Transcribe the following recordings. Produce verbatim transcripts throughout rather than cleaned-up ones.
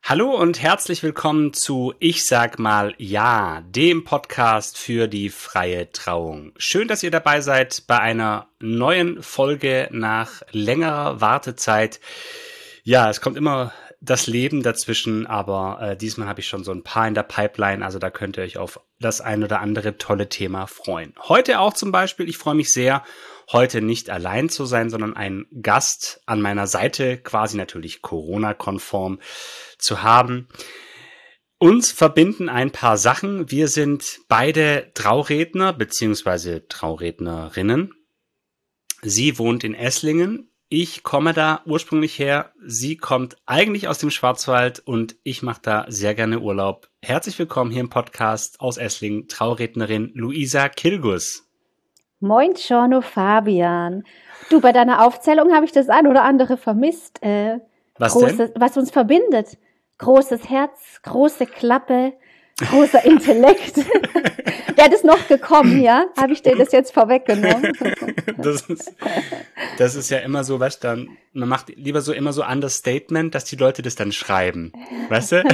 Hallo und herzlich willkommen zu Ich sag mal ja, dem Podcast für die freie Trauung. Schön, dass ihr dabei seid bei einer neuen Folge nach längerer Wartezeit. Ja, es kommt immer das Leben dazwischen, aber äh, diesmal habe ich schon so ein paar in der Pipeline, also da könnt ihr euch auf das ein oder andere tolle Thema freuen. Heute auch zum Beispiel, ich freue mich sehr, heute nicht allein zu sein, sondern einen Gast an meiner Seite, quasi natürlich Corona-konform zu haben. Uns verbinden ein paar Sachen. Wir sind beide Trauredner bzw. Traurednerinnen. Sie wohnt in Esslingen. Ich komme da ursprünglich her. Sie kommt eigentlich aus dem Schwarzwald und ich mache da sehr gerne Urlaub. Herzlich willkommen hier im Podcast aus Esslingen, Traurednerin Luisa Kilgus. Moin, Giorno Fabian. Du, bei deiner Aufzählung habe ich das ein oder andere vermisst. Äh, Was großes, denn? Was uns verbindet. Großes Herz, große Klappe, großer Intellekt. Wäre das noch gekommen, ja? Habe ich dir das jetzt vorweggenommen? Das ist, das ist ja immer so, weißt du, man macht lieber so immer so Understatement, dass die Leute das dann schreiben. Weißt du?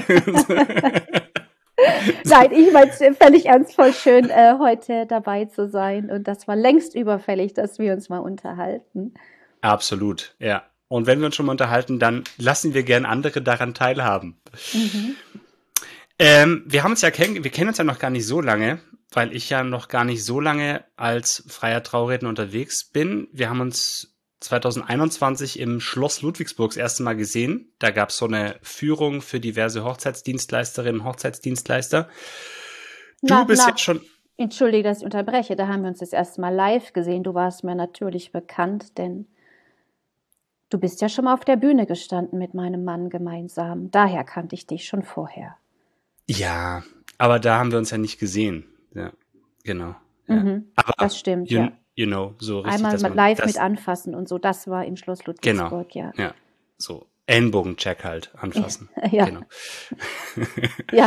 Nein, ich meine es völlig ernstvoll schön, äh, heute dabei zu sein. Und das war längst überfällig, dass wir uns mal unterhalten. Absolut, ja. Und wenn wir uns schon mal unterhalten, dann lassen wir gern andere daran teilhaben. Mhm. Ähm, wir haben uns ja kennen, wir kennen uns ja noch gar nicht so lange, weil ich ja noch gar nicht so lange als freier Trauredner unterwegs bin. Wir haben uns zwanzig einundzwanzig im Schloss Ludwigsburg das erste Mal gesehen. Da gab es so eine Führung für diverse Hochzeitsdienstleisterinnen und Hochzeitsdienstleister. Du na, bist na, jetzt schon... Entschuldige, dass ich unterbreche. Da haben wir uns das erste Mal live gesehen. Du warst mir natürlich bekannt, denn du bist ja schon mal auf der Bühne gestanden mit meinem Mann gemeinsam. Daher kannte ich dich schon vorher. Ja, aber da haben wir uns ja nicht gesehen. Ja, genau. Ja. Mhm, aber das stimmt, you, ja. You know, so richtig, Einmal dass man live das, mit anfassen und so, das war im Schloss Ludwigsburg, genau, ja. Ja, so Ellenbogencheck halt anfassen. Ja. Genau. Ja.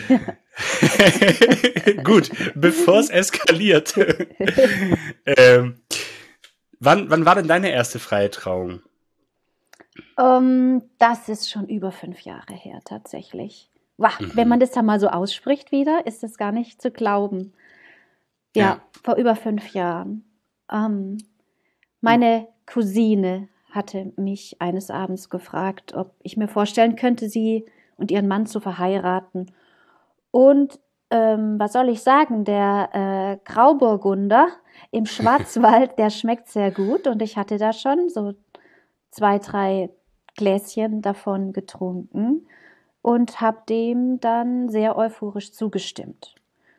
Gut, bevor es eskaliert. ähm, wann, wann war denn deine erste freie Trauung? Um, das ist schon über fünf Jahre her, tatsächlich. Wow, mhm. Wenn man das dann mal so ausspricht wieder, ist das gar nicht zu glauben. Ja, ja. Vor über fünf Jahren. Um, meine Cousine hatte mich eines Abends gefragt, ob ich mir vorstellen könnte, sie und ihren Mann zu verheiraten. Und ähm, was soll ich sagen, der äh, Grauburgunder im Schwarzwald, der schmeckt sehr gut. Und ich hatte da schon so zwei, drei Gläschen davon getrunken und habe dem dann sehr euphorisch zugestimmt.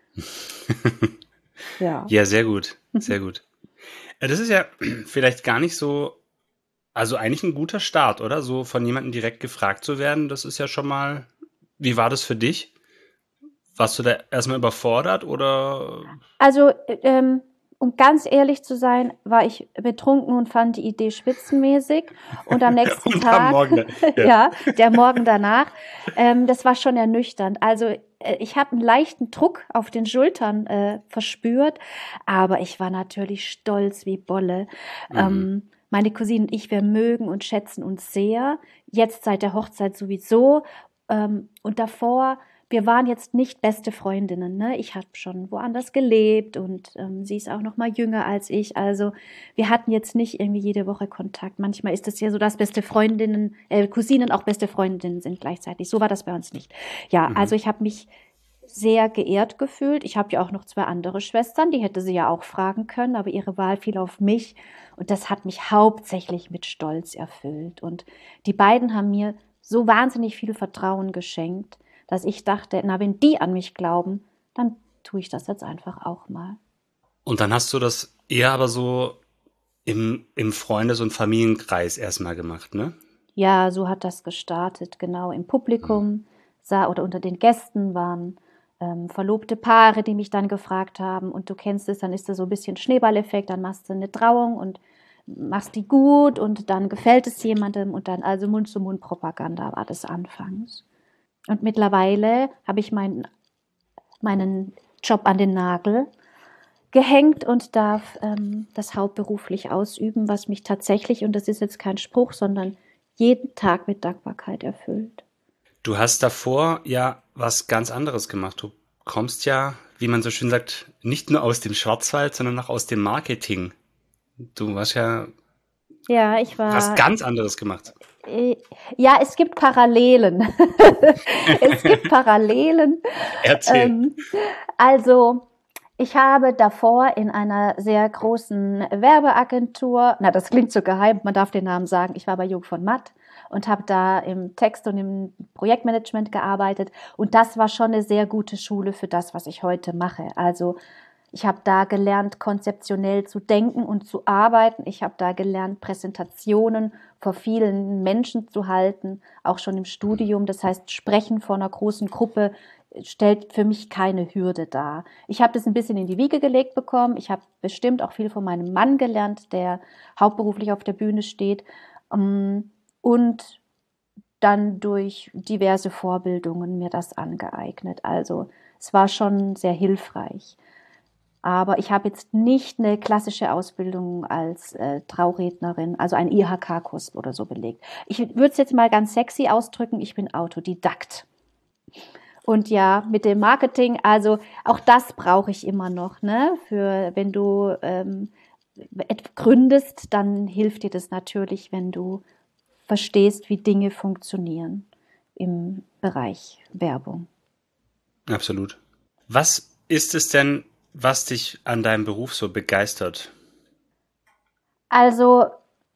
Ja. Ja, sehr gut, sehr gut. Das ist ja vielleicht gar nicht so, also eigentlich ein guter Start, oder? So von jemandem direkt gefragt zu werden, das ist ja schon mal, wie war das für dich? Warst du da erstmal überfordert, oder? Also, ähm, um ganz ehrlich zu sein, war ich betrunken und fand die Idee spitzenmäßig. Und am nächsten und Tag, am Morgen, ja. ja, der Morgen danach, ähm, das war schon ernüchternd. Also äh, ich habe einen leichten Druck auf den Schultern äh, verspürt, aber ich war natürlich stolz wie Bolle. Mhm. Ähm, meine Cousine und ich, wir mögen und schätzen uns sehr. Jetzt seit der Hochzeit sowieso. Ähm, und davor... Wir waren jetzt nicht beste Freundinnen, ne? Ich habe schon woanders gelebt und ähm, sie ist auch noch mal jünger als ich. Also wir hatten jetzt nicht irgendwie jede Woche Kontakt. Manchmal ist es ja so, dass beste Freundinnen, äh, Cousinen auch beste Freundinnen sind gleichzeitig. So war das bei uns nicht. Ja, mhm. Also ich habe mich sehr geehrt gefühlt. Ich habe ja auch noch zwei andere Schwestern, die hätte sie ja auch fragen können, aber ihre Wahl fiel auf mich. Und das hat mich hauptsächlich mit Stolz erfüllt. Und die beiden haben mir so wahnsinnig viel Vertrauen geschenkt, dass ich dachte, na, wenn die an mich glauben, dann tue ich das jetzt einfach auch mal. Und dann hast du das eher aber so im, im Freundes- und Familienkreis erstmal gemacht, ne? Ja, so hat das gestartet, genau. Im Publikum mhm. sah, oder unter den Gästen waren ähm, verlobte Paare, die mich dann gefragt haben. Und du kennst es, dann ist da so ein bisschen Schneeballeffekt, dann machst du eine Trauung und machst die gut und dann gefällt es jemandem und dann also Mund-zu-Mund-Propaganda war das anfangs. Und mittlerweile habe ich meinen, meinen Job an den Nagel gehängt und darf ähm, das hauptberuflich ausüben, was mich tatsächlich, und das ist jetzt kein Spruch, sondern jeden Tag mit Dankbarkeit erfüllt. Du hast davor ja was ganz anderes gemacht. Du kommst ja, wie man so schön sagt, nicht nur aus dem Schwarzwald, sondern auch aus dem Marketing. Du hast ja Ja, ich was war, ganz anderes gemacht. äh, ja, es gibt Parallelen. Es gibt Parallelen. Erzähl. Ähm, also, ich habe davor in einer sehr großen Werbeagentur, na, das klingt so geheim, man darf den Namen sagen, ich war bei Jung von Matt und habe da im Text- und im Projektmanagement gearbeitet. Und das war schon eine sehr gute Schule für das, was ich heute mache. Also ich habe da gelernt, konzeptionell zu denken und zu arbeiten. Ich habe da gelernt, Präsentationen vor vielen Menschen zu halten, auch schon im Studium. Das heißt, Sprechen vor einer großen Gruppe stellt für mich keine Hürde dar. Ich habe das ein bisschen in die Wiege gelegt bekommen. Ich habe bestimmt auch viel von meinem Mann gelernt, der hauptberuflich auf der Bühne steht. Und dann durch diverse Vorbildungen mir das angeeignet. Also es war schon sehr hilfreich. Aber ich habe jetzt nicht eine klassische Ausbildung als äh, Traurednerin, also einen I H K-Kurs oder so belegt. Ich würde es jetzt mal ganz sexy ausdrücken, ich bin Autodidakt. Und ja, mit dem Marketing, also auch das brauche ich immer noch, ne? Für wenn du ähm, gründest, dann hilft dir das natürlich, wenn du verstehst, wie Dinge funktionieren im Bereich Werbung. Absolut. Was ist es denn, was dich an deinem Beruf so begeistert? Also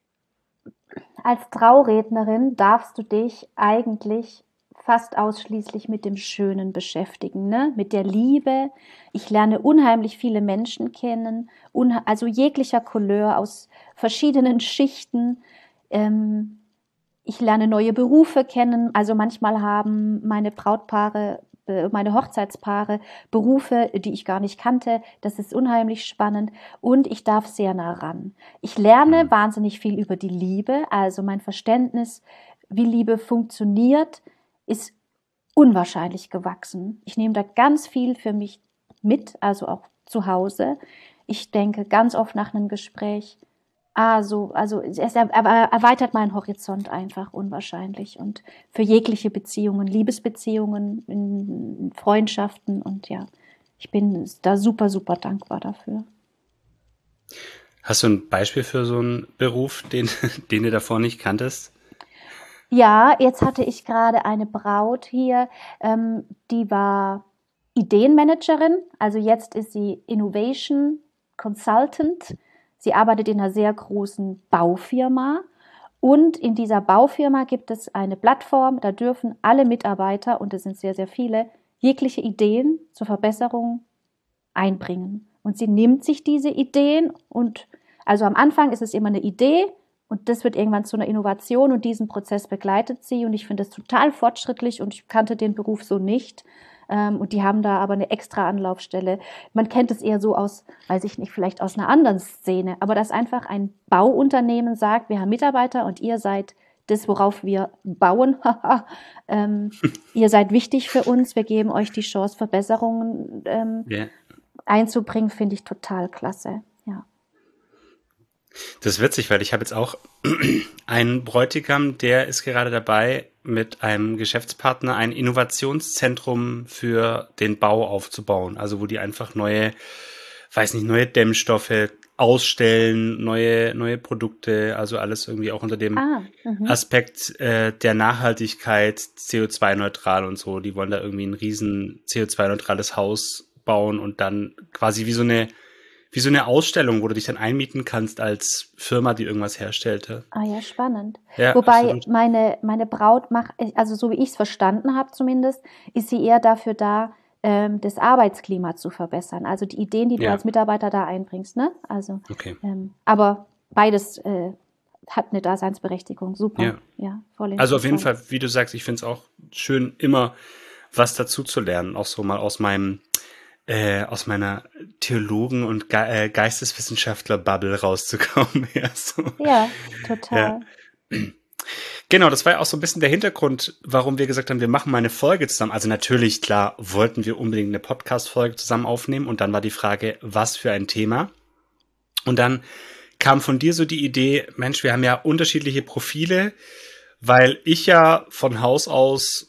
als Traurednerin darfst du dich eigentlich fast ausschließlich mit dem Schönen beschäftigen, ne? Mit der Liebe. Ich lerne unheimlich viele Menschen kennen, unha- also jeglicher Couleur aus verschiedenen Schichten. Ähm, ich lerne neue Berufe kennen. Also manchmal haben meine Brautpaare, äh, meine Hochzeitspaare Berufe, die ich gar nicht kannte. Das ist unheimlich spannend und ich darf sehr nah ran. Ich lerne Mhm. wahnsinnig viel über die Liebe. Also mein Verständnis, wie Liebe funktioniert, ist unwahrscheinlich gewachsen. Ich nehme da ganz viel für mich mit, also auch zu Hause. Ich denke ganz oft nach einem Gespräch, ah, so, also es er, er, erweitert meinen Horizont einfach unwahrscheinlich und für jegliche Beziehungen, Liebesbeziehungen, in Freundschaften und ja, ich bin da super, super dankbar dafür. Hast du ein Beispiel für so einen Beruf, den, den du davor nicht kanntest? Ja, jetzt hatte ich gerade eine Braut hier, ähm, die war Ideenmanagerin, also jetzt ist sie Innovation Consultant. Sie arbeitet in einer sehr großen Baufirma und in dieser Baufirma gibt es eine Plattform, da dürfen alle Mitarbeiter, und es sind sehr, sehr viele, jegliche Ideen zur Verbesserung einbringen. Und sie nimmt sich diese Ideen und also am Anfang ist es immer eine Idee und das wird irgendwann zu einer Innovation und diesen Prozess begleitet sie und ich finde das total fortschrittlich und ich kannte den Beruf so nicht. Und die haben da aber eine extra Anlaufstelle. Man kennt es eher so aus, weiß ich nicht, vielleicht aus einer anderen Szene, aber dass einfach ein Bauunternehmen sagt, wir haben Mitarbeiter und ihr seid das, worauf wir bauen. ähm, ihr seid wichtig für uns, wir geben euch die Chance, Verbesserungen ähm, Ja. einzubringen, finde ich total klasse. Ja. Das ist witzig, weil ich habe jetzt auch einen Bräutigam, der ist gerade dabei, mit einem Geschäftspartner ein Innovationszentrum für den Bau aufzubauen. Also wo die einfach neue, weiß nicht, neue Dämmstoffe ausstellen, neue, neue Produkte, also alles irgendwie auch unter dem Ah, mhm. Aspekt äh, der Nachhaltigkeit, C O zwei neutral und so. Die wollen da irgendwie ein riesen C O zwei neutrales Haus bauen und dann quasi wie so eine wie so eine Ausstellung, wo du dich dann einmieten kannst als Firma, die irgendwas herstellte. Ah ja, spannend. Ja, Wobei absolut. meine, meine Braut macht, also so wie ich es verstanden habe zumindest, ist sie eher dafür da, ähm, das Arbeitsklima zu verbessern. Also die Ideen, die du Ja. als Mitarbeiter da einbringst, ne? Also, Okay. ähm, aber beides äh, hat eine Daseinsberechtigung. Super. Ja. Ja, voll Also auf jeden interessant. Fall, wie du sagst, ich finde es auch schön, immer was dazu zu lernen. Auch so mal aus meinem, äh, aus meiner Theologen- und Ge äh, Geisteswissenschaftler-Bubble rauszukommen. Ja, so. Ja, Ja. total. Genau, das war ja auch so ein bisschen der Hintergrund, warum wir gesagt haben, wir machen mal eine Folge zusammen. Also natürlich, klar, wollten wir unbedingt eine Podcast-Folge zusammen aufnehmen und dann war die Frage, was für ein Thema? Und dann kam von dir so die Idee, Mensch, wir haben ja unterschiedliche Profile, weil ich ja von Haus aus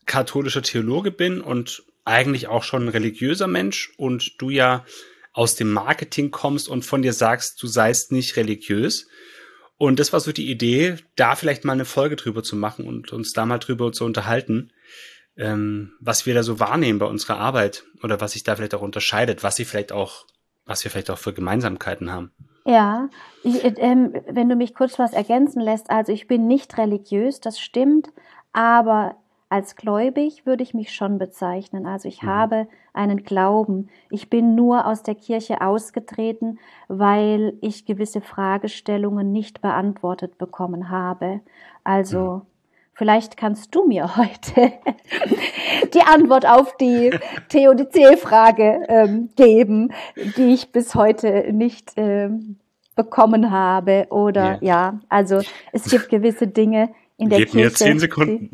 katholischer Theologe bin und eigentlich auch schon ein religiöser Mensch und du ja aus dem Marketing kommst und von dir sagst, du seist nicht religiös. Und das war so die Idee, da vielleicht mal eine Folge drüber zu machen und uns da mal drüber zu unterhalten, ähm, was wir da so wahrnehmen bei unserer Arbeit oder was sich da vielleicht auch unterscheidet, was sie vielleicht auch, was wir vielleicht auch für Gemeinsamkeiten haben. Ja, ich, ähm, wenn du mich kurz was ergänzen lässt, also ich bin nicht religiös, das stimmt, aber als gläubig würde ich mich schon bezeichnen. Also ich mhm. habe einen Glauben. Ich bin nur aus der Kirche ausgetreten, weil ich gewisse Fragestellungen nicht beantwortet bekommen habe. Also mhm. vielleicht kannst du mir heute die Antwort auf die Theodizee-Frage ähm, geben, die ich bis heute nicht ähm, bekommen habe. Oder yeah. ja, also es gibt gewisse Dinge in der Gib Kirche. Mir zehn Sekunden.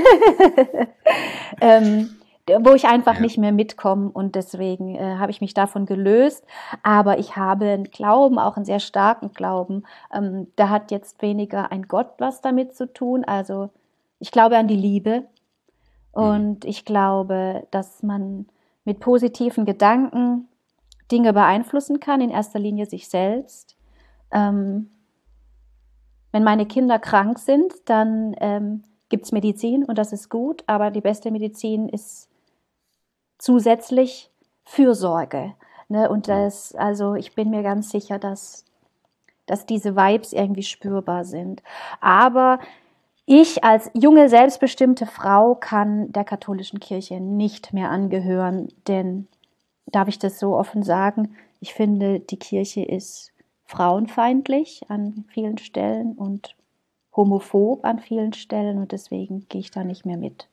ähm, wo ich einfach ja. nicht mehr mitkomme und deswegen äh, habe ich mich davon gelöst. Aber ich habe einen Glauben, auch einen sehr starken Glauben. Ähm, da hat jetzt weniger ein Gott was damit zu tun. Also ich glaube an die Liebe und ich glaube, dass man mit positiven Gedanken Dinge beeinflussen kann, in erster Linie sich selbst. Ähm, wenn meine Kinder krank sind, dann ähm, gibt es Medizin und das ist gut, aber die beste Medizin ist zusätzlich Fürsorge. Ne? Und das, also ich bin mir ganz sicher, dass, dass diese Vibes irgendwie spürbar sind. Aber ich als junge, selbstbestimmte Frau kann der katholischen Kirche nicht mehr angehören, denn, darf ich das so offen sagen, ich finde, die Kirche ist frauenfeindlich an vielen Stellen und homophob an vielen Stellen und deswegen gehe ich da nicht mehr mit.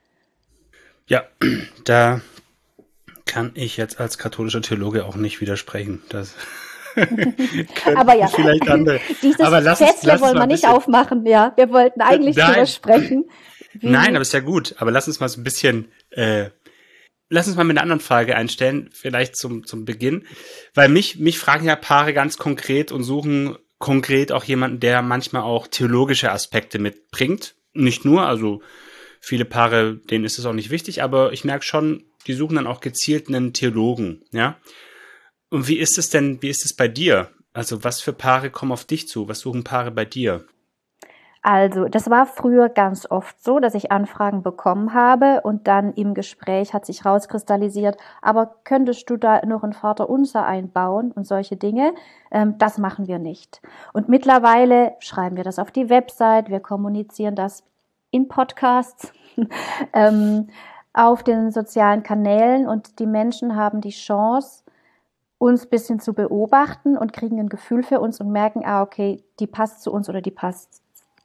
Ja, da kann ich jetzt als katholischer Theologe auch nicht widersprechen. Das aber ja, vielleicht andere. Dieses aber lass Fässle wollen wir nicht aufmachen. Ja, wir wollten eigentlich Nein. drüber sprechen. Nein, aber ist ja gut. Aber lass uns mal so ein bisschen, äh, lass uns mal mit einer anderen Frage einstellen, vielleicht zum zum Beginn, weil mich mich fragen ja Paare ganz konkret und suchen konkret auch jemanden, der manchmal auch theologische Aspekte mitbringt. Nicht nur, also viele Paare, denen ist es auch nicht wichtig, aber ich merke schon, die suchen dann auch gezielt einen Theologen, ja. Und wie ist es denn, wie ist es bei dir? Also was für Paare kommen auf dich zu? Was suchen Paare bei dir? Also, das war früher ganz oft so, dass ich Anfragen bekommen habe und dann im Gespräch hat sich rauskristallisiert, aber könntest du da noch ein Vaterunser einbauen und solche Dinge? Ähm, das machen wir nicht. Und mittlerweile schreiben wir das auf die Website, wir kommunizieren das in Podcasts, ähm, auf den sozialen Kanälen und die Menschen haben die Chance, uns ein bisschen zu beobachten und kriegen ein Gefühl für uns und merken, ah, okay, die passt zu uns oder die passt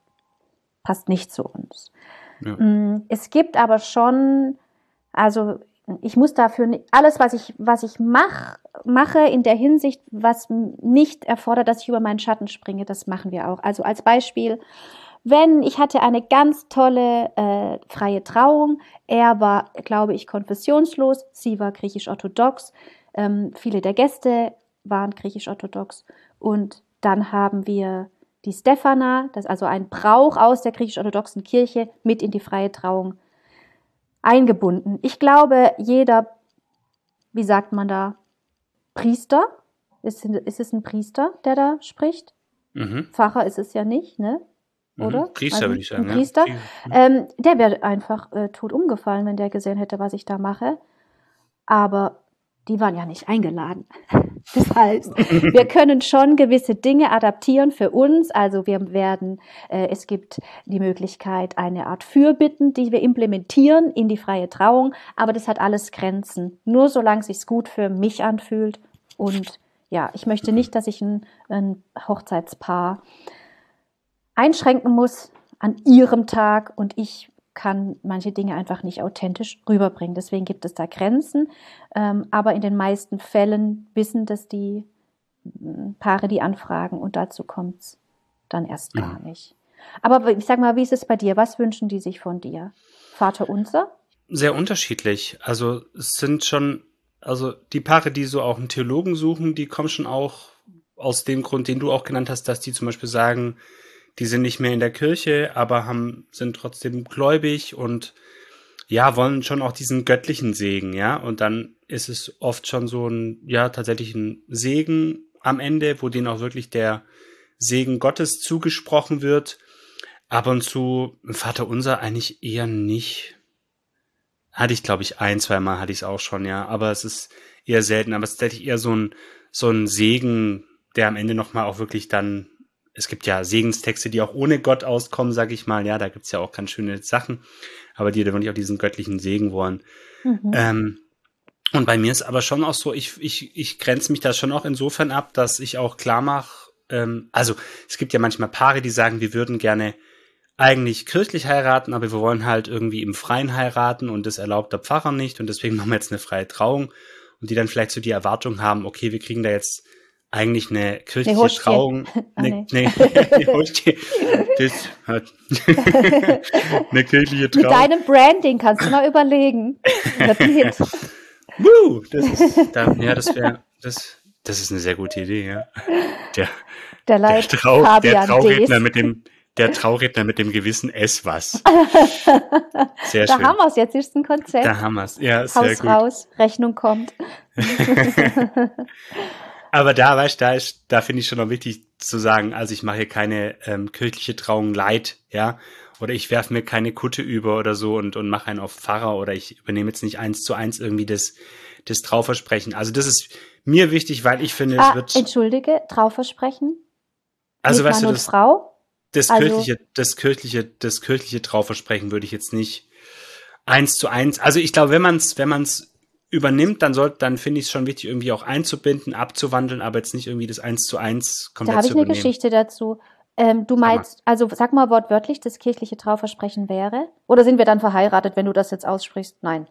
passt nicht zu uns. Ja. Es gibt aber schon, also ich muss dafür, alles, was ich, was ich mach, mache in der Hinsicht, was nicht erfordert, dass ich über meinen Schatten springe, das machen wir auch. Also als Beispiel, wenn ich hatte eine ganz tolle äh, freie Trauung, er war, glaube ich, konfessionslos, sie war griechisch-orthodox, ähm, viele der Gäste waren griechisch-orthodox und dann haben wir die Stephana, das ist also ein Brauch aus der griechisch-orthodoxen Kirche, mit in die freie Trauung eingebunden. Ich glaube, jeder, wie sagt man da, Priester, ist, ist es ein Priester, der da spricht? Mhm. Pfarrer ist es ja nicht, ne? Oder? Mhm. Priester, also, würde ich sagen. Ein Priester. Ja. Ähm, der wäre einfach äh, tot umgefallen, wenn der gesehen hätte, was ich da mache. Aber die waren ja nicht eingeladen. Das heißt, wir können schon gewisse Dinge adaptieren für uns. Also wir werden, äh, es gibt die Möglichkeit, eine Art Fürbitten, die wir implementieren in die freie Trauung. Aber das hat alles Grenzen. Nur solange es sich gut für mich anfühlt. Und ja, ich möchte nicht, dass ich ein, ein Hochzeitspaar einschränken muss an ihrem Tag und ich kann manche Dinge einfach nicht authentisch rüberbringen. Deswegen gibt es da Grenzen. Ähm, aber in den meisten Fällen wissen das die äh, Paare, die anfragen und dazu kommt es dann erst mhm. gar nicht. Aber ich sag mal, wie ist es bei dir? Was wünschen die sich von dir? Vaterunser? Sehr unterschiedlich. Also es sind schon, also die Paare, die so auch einen Theologen suchen, die kommen schon auch aus dem Grund, den du auch genannt hast, dass die zum Beispiel sagen, die sind nicht mehr in der Kirche, aber haben, sind trotzdem gläubig und ja, wollen schon auch diesen göttlichen Segen, ja. Und dann ist es oft schon so ein, ja, tatsächlich ein Segen am Ende, wo denen auch wirklich der Segen Gottes zugesprochen wird. Ab und zu Vater Unser eigentlich eher nicht. Hatte ich, glaube ich, ein, zwei Mal hatte ich es auch schon, ja. Aber es ist eher selten. Aber es ist tatsächlich eher so ein, so ein Segen, der am Ende nochmal auch wirklich dann, es gibt ja Segenstexte, die auch ohne Gott auskommen, sag ich mal. Ja, da gibt's ja auch ganz schöne Sachen. Aber die da wirklich auch diesen göttlichen Segen wollen. Mhm. Ähm, und bei mir ist aber schon auch so, ich, ich, ich grenze mich da schon auch insofern ab, dass ich auch klar mache, ähm, also es gibt ja manchmal Paare, die sagen, wir würden gerne eigentlich kirchlich heiraten, aber wir wollen halt irgendwie im Freien heiraten und das erlaubt der Pfarrer nicht und deswegen machen wir jetzt eine freie Trauung und die dann vielleicht so die Erwartung haben, okay, wir kriegen da jetzt eigentlich eine kirchliche Hostie. Trauung, Ah, eine, nee. eine, eine Hostie, das hat eine kirchliche Mit Trauung. deinem Branding kannst du mal überlegen. Wird ein Hit. Woo, das ist, da, ja, das wäre, das, das ist eine sehr gute Idee, ja. Der, Der der, Leid Trau, der Fabian Trauredner Dees. mit dem, der Trauredner mit dem gewissen S was. Sehr Da schön. haben wir es, jetzt ist ein Konzept. Da haben wir es. Ja, sehr Haus gut. raus, Rechnung kommt. Aber da, weißt du, da ist, da finde ich schon noch wichtig zu sagen, also ich mache hier keine ähm, kirchliche Trauung light, ja, oder ich werfe mir keine Kutte über oder so und, und mache einen auf Pfarrer oder ich übernehme jetzt nicht eins zu eins irgendwie das, das Trauversprechen. Also das ist mir wichtig, weil ich finde, Ah, es wird, entschuldige, Trauversprechen? also Mit weißt Mann du, und das, Frau? das Also- kirchliche, das kirchliche, das kirchliche Trauversprechen würde ich jetzt nicht eins zu eins, also ich glaube, wenn man es, wenn man es übernimmt, dann sollte, dann finde ich es schon wichtig, irgendwie auch einzubinden, abzuwandeln, aber jetzt nicht irgendwie das eins zu eins komplett Da habe ich zu eine übernehmen. Geschichte dazu. Ähm, du Sag mal. meinst, also sag mal wortwörtlich, das kirchliche Trauversprechen wäre? Oder sind wir dann verheiratet, wenn du das jetzt aussprichst? Nein.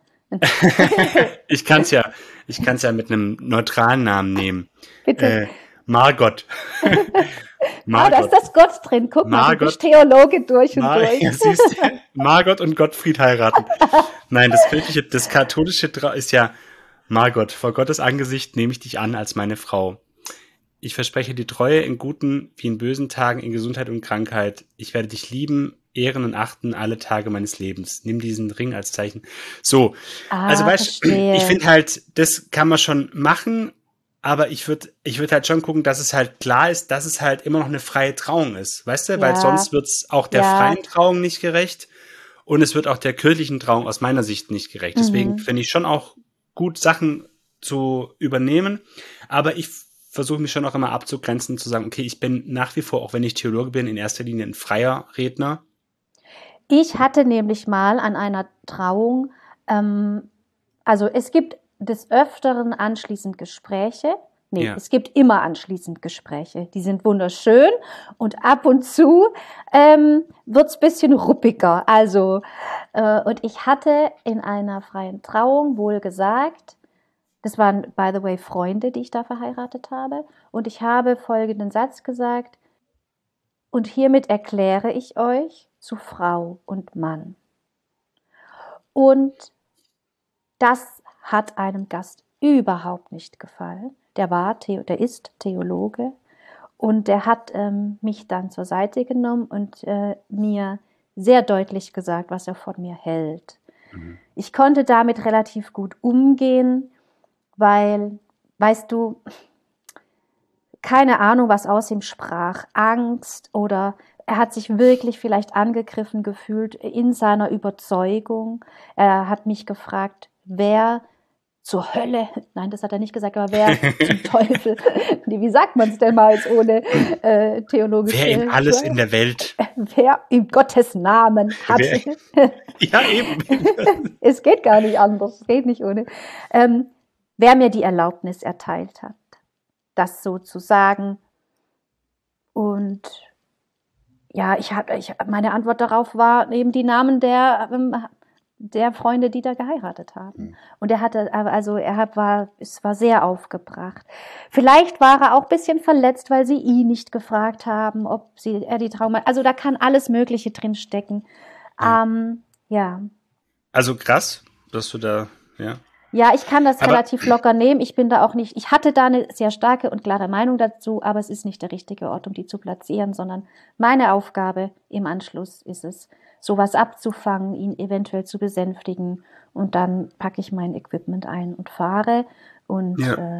Ich kann es ja, ich kann es ja mit einem neutralen Namen nehmen. Bitte. Äh, Margot. Ah, da Margot. ist das Gott drin. Guck mal, du Margot. bist Theologe durch und Mar durch. ja, siehst du, Margot und Gottfried heiraten. Nein, das kirchliche, das katholische Trau ist ja Margot. Vor Gottes Angesicht nehme ich dich an als meine Frau. Ich verspreche dir Treue in guten wie in bösen Tagen, in Gesundheit und Krankheit. Ich werde dich lieben, ehren und achten alle Tage meines Lebens. Nimm diesen Ring als Zeichen. So, Ah, also weißt du, verstehe. ich finde halt, das kann man schon machen, aber ich würde ich würd halt schon gucken, dass es halt klar ist, dass es halt immer noch eine freie Trauung ist. Weißt du, weil Ja. sonst wird's auch der Ja. freien Trauung nicht gerecht und es wird auch der kirchlichen Trauung aus meiner Sicht nicht gerecht. Deswegen Mhm. finde ich schon auch gut, Sachen zu übernehmen, aber ich versuche mich schon auch immer abzugrenzen, zu sagen, okay, ich bin nach wie vor, auch wenn ich Theologe bin, in erster Linie ein freier Redner. Ich hatte nämlich mal an einer Trauung, ähm, also es gibt des Öfteren anschließend Gespräche. Nee, Ja. es gibt immer anschließend Gespräche. Die sind wunderschön und ab und zu ähm, wird's bisschen ruppiger. Also, äh, und ich hatte in einer freien Trauung wohl gesagt, das waren, by the way, Freunde, die ich da verheiratet habe, und ich habe folgenden Satz gesagt: Und hiermit erkläre ich euch zu Frau und Mann. Und das hat einem Gast überhaupt nicht gefallen. Der war, The- der ist Theologe und der hat ähm, mich dann zur Seite genommen und äh, mir sehr deutlich gesagt, was er von mir hält. Mhm. Ich konnte damit relativ gut umgehen, weil, weißt du, keine Ahnung, was aus ihm sprach, Angst oder er hat sich wirklich vielleicht angegriffen gefühlt in seiner Überzeugung. Er hat mich gefragt, wer zur Hölle, nein, das hat er nicht gesagt, aber wer zum Teufel, wie sagt man es denn mal jetzt ohne äh, theologische... Wer in alles in der Welt? Wer in Gottes Namen hat... Wer, ja, eben. Es geht gar nicht anders, es geht nicht ohne. Ähm, wer mir die Erlaubnis erteilt hat, das so zu sagen. Und ja, ich hab, ich, meine Antwort darauf war eben die Namen der, der Freunde, die da geheiratet haben. Mhm. Und er hatte, also er hat, war, es war sehr aufgebracht. Vielleicht war er auch ein bisschen verletzt, weil sie ihn nicht gefragt haben, ob sie, er die Trauma, also da kann alles Mögliche drin stecken. Ja. Ähm, ja. Also krass, dass du da, ja. Ja, ich kann das aber, relativ locker nehmen. Ich bin da auch nicht, ich hatte da eine sehr starke und klare Meinung dazu, aber es ist nicht der richtige Ort, um die zu platzieren, sondern meine Aufgabe im Anschluss ist es, sowas abzufangen, ihn eventuell zu besänftigen. Und dann packe ich mein Equipment ein und fahre. Und Ja. äh,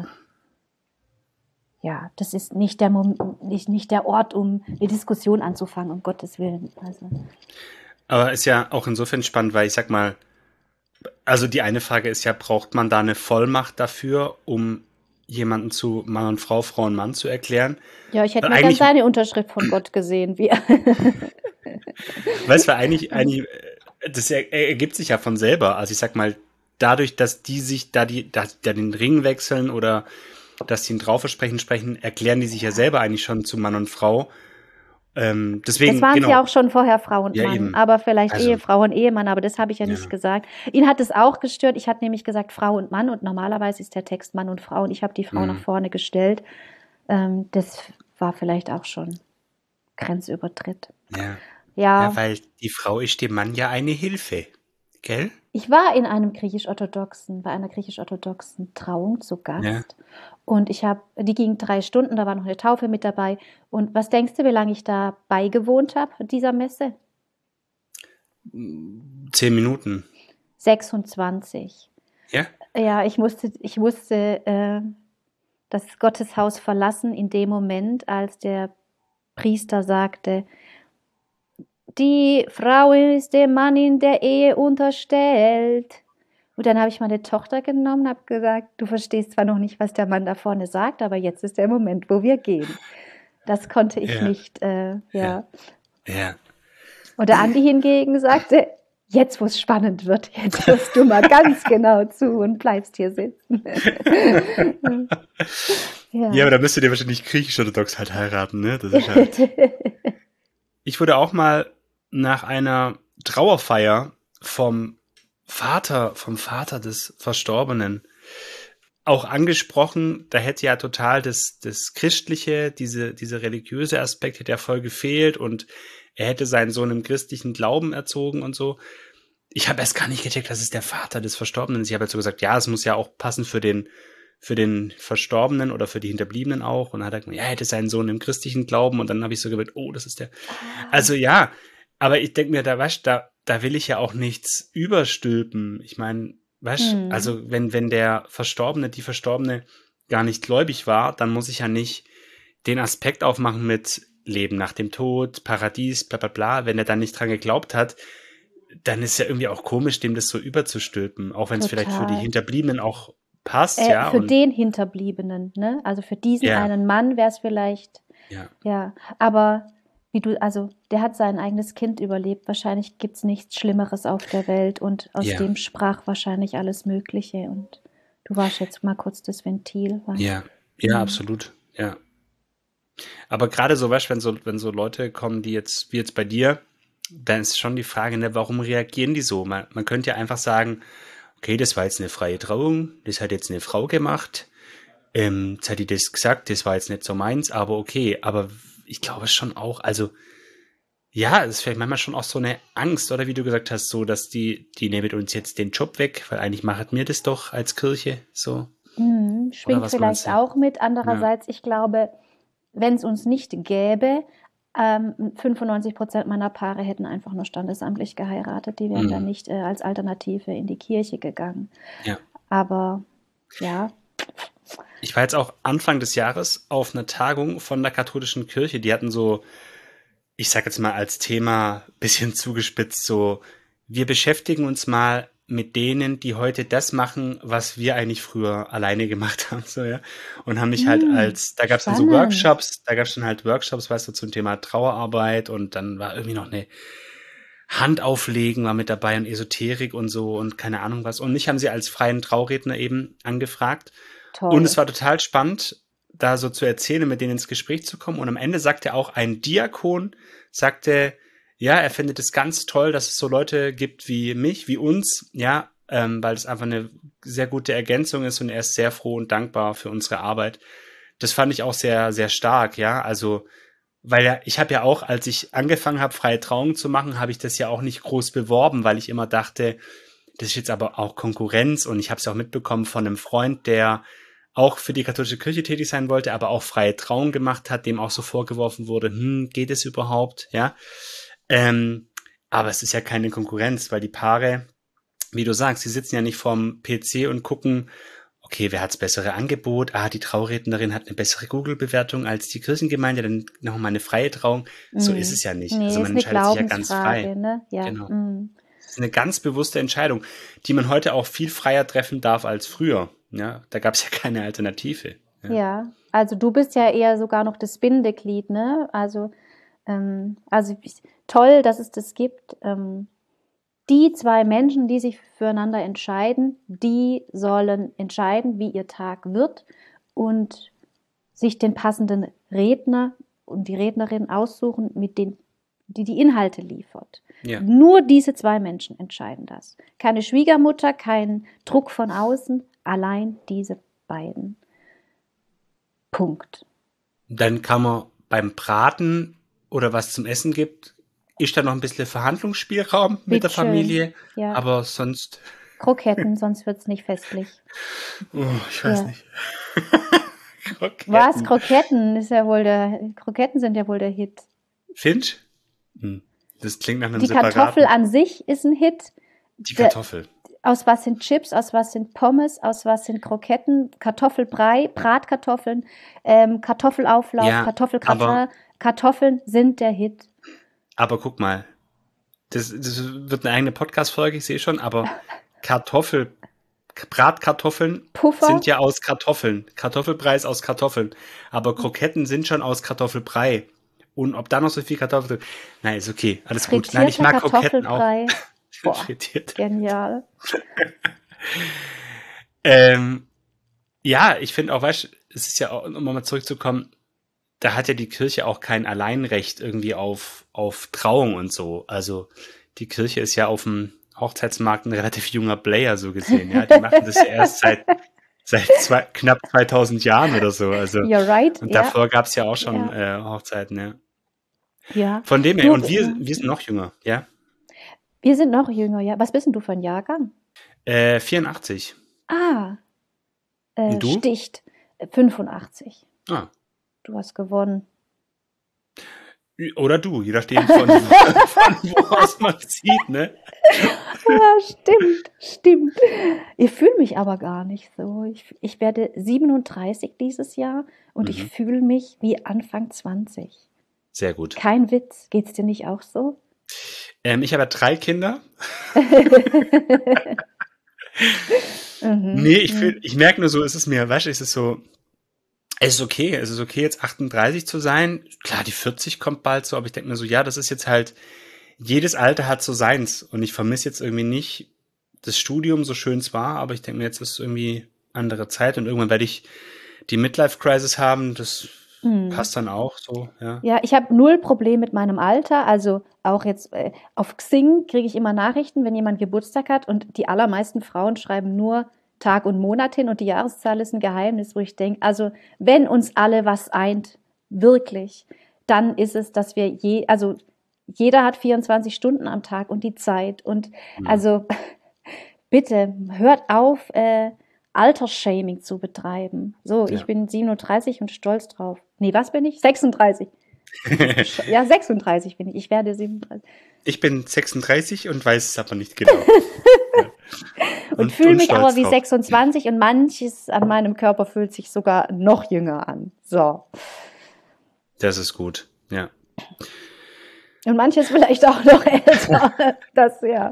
ja, das ist nicht der, Mom- nicht, nicht der Ort, um eine Diskussion anzufangen, um Gottes Willen. Also, Aber ist ja auch insofern spannend, weil ich sag mal, also die eine Frage ist ja, braucht man da eine Vollmacht dafür, um jemanden zu Mann und Frau, Frau und Mann zu erklären? ja, ich hätte Weil mir gern eigentlich, seine Unterschrift von Gott gesehen. Wie weißt du, eigentlich, eigentlich, äh, das er, ergibt sich ja von selber. Also ich sag mal, dadurch, dass die sich da die, da, da den Ring wechseln oder dass sie ein Trauversprechen sprechen, erklären die sich ja selber eigentlich schon zu Mann und Frau. Ähm, Das deswegen, waren sie genau. auch schon vorher, Frau und Ja, Mann, eben. aber vielleicht Also, Ehefrau und Ehemann, aber das habe ich ja ja, nicht gesagt. Ihn hat es auch gestört. Ich hatte nämlich gesagt Frau und Mann und normalerweise ist der Text Mann und Frau und ich habe die Frau nach hm, vorne gestellt. Ähm, das war vielleicht auch schon Grenzübertritt. ja. Ja, Ja, weil die Frau ist dem Mann ja eine Hilfe, gell? ich war in einem griechisch-orthodoxen, bei einer griechisch-orthodoxen Trauung zu Ja. Gast und ich habe, die ging drei Stunden, da war noch eine Taufe mit dabei. Und was denkst du, wie lange ich da beigewohnt habe, dieser Messe? Zehn Minuten. sechsundzwanzig. Ja? Ja, ich musste, ich musste äh, das Gotteshaus verlassen in dem Moment, als der Priester sagte, die Frau ist dem Mann in der Ehe unterstellt. Und dann habe ich meine Tochter genommen und habe gesagt, du verstehst zwar noch nicht, was der Mann da vorne sagt, aber jetzt ist der Moment, wo wir gehen. Das konnte ich Ja, nicht, äh, ja, ja. ja. Und der Andi hingegen sagte, jetzt, wo es spannend wird, jetzt hörst du mal ganz genau zu und bleibst hier sitzen. Ja, Ja. aber da müsstet ihr wahrscheinlich griechisch-orthodox halt heiraten, ne? Das ist halt. Ich wurde auch mal nach einer Trauerfeier vom Vater, vom Vater des Verstorbenen auch angesprochen. Da hätte ja total das, das Christliche, diese, diese religiöse Aspekt hätte ja voll gefehlt und er hätte seinen Sohn im christlichen Glauben erzogen und so. Ich habe erst gar nicht gecheckt, das ist der Vater des Verstorbenen. Ich habe jetzt so gesagt, ja, es muss ja auch passen für den, für den Verstorbenen oder für die Hinterbliebenen auch. Und dann hat er gesagt, ja, er hätte seinen Sohn im christlichen Glauben. Und dann habe ich so gedacht, oh, das ist der. Also ja, aber ich denke mir, da weißt, da, da will ich ja auch nichts überstülpen. Ich meine, weißt, Hm. also wenn, wenn der Verstorbene, die Verstorbene gar nicht gläubig war, dann muss ich ja nicht den Aspekt aufmachen mit Leben nach dem Tod, Paradies, bla bla bla. Wenn er dann nicht dran geglaubt hat, dann ist ja irgendwie auch komisch, dem das so überzustülpen, auch wenn es vielleicht für die Total. Hinterbliebenen auch passt, Äh, ja, für und den Hinterbliebenen, ne? Also für diesen ja, einen Mann wäre es vielleicht, ja, ja. Aber wie du, also der hat sein eigenes Kind überlebt. Wahrscheinlich gibt es nichts Schlimmeres auf der Welt und aus ja, dem sprach wahrscheinlich alles Mögliche. Und du warst jetzt mal kurz das Ventil. Weil, ja, ja, hm. absolut, ja. Aber gerade so, weißt, wenn so, wenn so Leute kommen, die jetzt, wie jetzt bei dir, dann ist schon die Frage, ne, warum reagieren die so? Man, man könnte ja einfach sagen, okay, das war jetzt eine freie Trauung, das hat jetzt eine Frau gemacht, ähm, jetzt hat die das gesagt, das war jetzt nicht so meins, aber okay, aber ich glaube schon auch, also ja, es ist vielleicht manchmal schon auch so eine Angst, oder wie du gesagt hast, so, dass die, die nehmen uns jetzt den Job weg, weil eigentlich machen wir das doch als Kirche, so. Hm, Oder schwingt was meinst vielleicht du? auch mit. Ja, Andererseits, ich glaube, wenn es uns nicht gäbe, ähm, fünfundneunzig Prozent meiner Paare hätten einfach nur standesamtlich geheiratet. Die wären dann mm, nicht äh, als Alternative in die Kirche gegangen. ja. Aber ja, Ich war jetzt auch Anfang des Jahres auf einer Tagung von der katholischen Kirche. Die hatten so, ich sag jetzt mal als Thema bisschen zugespitzt, so, wir beschäftigen uns mal mit denen, die heute das machen, was wir eigentlich früher alleine gemacht haben, so, ja. Und haben mich halt hm, als, da gab's dann so spannend. Workshops, da gab's dann halt Workshops, weißt du, zum Thema Trauerarbeit und dann war irgendwie noch eine Handauflegen war mit dabei und Esoterik und so und keine Ahnung was. Und mich haben sie als freien Trauredner eben angefragt. Und es Toll. war total spannend, da so zu erzählen und mit denen ins Gespräch zu kommen. Und am Ende sagte auch ein Diakon, sagte, ja, er findet es ganz toll, dass es so Leute gibt wie mich, wie uns, ja, ähm, weil es einfach eine sehr gute Ergänzung ist und er ist sehr froh und dankbar für unsere Arbeit. Das fand ich auch sehr, sehr stark, ja, also, weil ja, ich habe ja auch, als ich angefangen habe, freie Trauung zu machen, habe ich das ja auch nicht groß beworben, weil ich immer dachte, das ist jetzt aber auch Konkurrenz und ich habe es auch mitbekommen von einem Freund, der auch für die katholische Kirche tätig sein wollte, aber auch freie Trauung gemacht hat, dem auch so vorgeworfen wurde, hm, geht es überhaupt, ja. Ähm, Aber es ist ja keine Konkurrenz, weil die Paare, wie du sagst, die sitzen ja nicht vorm P C und gucken, okay, wer hat das bessere Angebot? Ah, die Traurednerin hat eine bessere Google-Bewertung als die Kirchengemeinde, dann noch mal eine freie Trauung. So ist es ja nicht. Nee, Also ist man eine entscheidet sich ja ganz frei. Glaubensfrage, ne? Ja. Genau. Mm. Das ist eine ganz bewusste Entscheidung, die man heute auch viel freier treffen darf als früher. Ja, da gab es ja keine Alternative. Ja. Ja, also du bist ja eher sogar noch das Bindeglied, ne? Also, ähm, also ich- toll, dass es das gibt. Ähm, die zwei Menschen, die sich füreinander entscheiden, die sollen entscheiden, wie ihr Tag wird und sich den passenden Redner und die Rednerin aussuchen, mit den, die die Inhalte liefert. Ja. Nur diese zwei Menschen entscheiden das. Keine Schwiegermutter, kein Druck von außen, allein diese beiden. Punkt. Dann kann man beim Braten oder was zum Essen gibt, ist da noch ein bisschen Verhandlungsspielraum mit der Bitteschön. Familie, Ja. aber sonst, Kroketten, sonst wird es nicht festlich. oh, ich weiß Ja. nicht. Kroketten. Was? Kroketten ist ja wohl der. Kroketten sind ja wohl der Hit. Finch? Hm. Das klingt nach einem Die separaten. Kartoffel an sich ist ein Hit. Die der- Kartoffel. Aus was sind Chips, aus was sind Pommes, aus was sind Kroketten, Kartoffelbrei, Bratkartoffeln, ähm, Kartoffelauflauf, Ja, Kartoffelgratin. Kartoffeln sind der Hit. Aber guck mal, das, das wird eine eigene Podcast-Folge, ich sehe schon, aber Kartoffel, Bratkartoffeln Puffer. sind ja aus Kartoffeln. Kartoffelbrei ist aus Kartoffeln. Aber Kroketten sind schon aus Kartoffelbrei. Und ob da noch so viel Kartoffeln drin. Nein, ist okay, alles gut. Nein, ich Frittierter mag Kroketten auch. Kartoffelbrei. Boah, Frittiert. genial. Ähm, ja, ich finde auch, weißt du, es ist ja auch, um mal zurückzukommen, da hat ja die Kirche auch kein Alleinrecht irgendwie auf, auf Trauung und so. Also die Kirche ist ja auf dem Hochzeitsmarkt ein relativ junger Player, so gesehen. Ja, die machen das ja erst seit, seit zwei, knapp zweitausend Jahren oder so. Also, You're right. und ja. davor gab es ja auch schon äh, Hochzeiten, ja. ja. Von dem her, Du- und wir, ja. wir sind noch jünger, ja. Wir sind noch jünger, ja. Was bist denn du für ein Jahrgang? Äh, vierundachtzig. Ah, äh, Und du? Sticht. Äh, fünfundachtzig. Ah. Du hast gewonnen. Oder du, je nachdem von, von woraus man sieht, ne? Ja, stimmt, stimmt. Ich fühle mich aber gar nicht so. Ich, ich werde siebenunddreißig dieses Jahr und ich Mhm. fühle mich wie Anfang zwanzig. Sehr gut. Kein Witz. Geht's dir nicht auch so? Ähm, ich habe ja drei Kinder. Mhm. Nee, ich, fühl, ich merke nur so, es ist mir, weißt du, es ist so, es ist okay, es ist okay, jetzt achtunddreißig zu sein. Klar, die vierzig kommt bald so, aber ich denke mir so, ja, das ist jetzt halt, jedes Alter hat so seins und ich vermisse jetzt irgendwie nicht das Studium, so schön es war, aber ich denke mir, jetzt ist irgendwie andere Zeit und irgendwann werde ich die Midlife-Crisis haben, das Mhm. passt dann auch so, ja. Ja, ich habe null Problem mit meinem Alter. Also auch jetzt äh, auf Xing kriege ich immer Nachrichten, wenn jemand Geburtstag hat und die allermeisten Frauen schreiben nur Tag und Monat hin und die Jahreszahl ist ein Geheimnis, wo ich denke, also wenn uns alle was eint, wirklich, dann ist es, dass wir je, also jeder hat vierundzwanzig Stunden am Tag und die Zeit und Mhm. also bitte hört auf, äh, Altersshaming zu betreiben. So, ich Ja. bin siebenunddreißig und stolz drauf. Nee, was bin ich? sechsunddreißig. Ja, sechsunddreißig bin ich. Ich werde siebenunddreißig. Ich bin sechsunddreißig und weiß es aber nicht genau. Und, fühle mich stolz aber wie drauf. sechsundzwanzig und manches an meinem Körper fühlt sich sogar noch jünger an. So. Das ist gut, ja. Und manches vielleicht auch noch älter. Das, ja.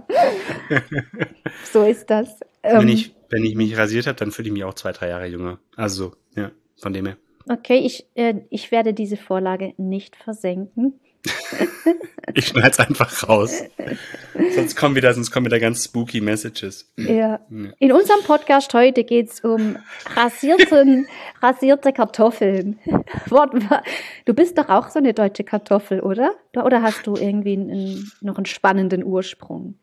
So ist das. Wenn Ähm, ich, wenn ich mich rasiert habe, dann fühle ich mich auch zwei, drei Jahre jünger. Also, ja, von dem her. Okay, ich, äh, ich werde diese Vorlage nicht versenken. Ich schneide es einfach raus. sonst kommen wieder, sonst kommen wieder ganz spooky Messages. Ja. Ja. In unserem Podcast heute geht es um rasierten, rasierte Kartoffeln. Wort- Du bist doch auch so eine deutsche Kartoffel, oder? Oder hast du irgendwie einen, noch einen spannenden Ursprung?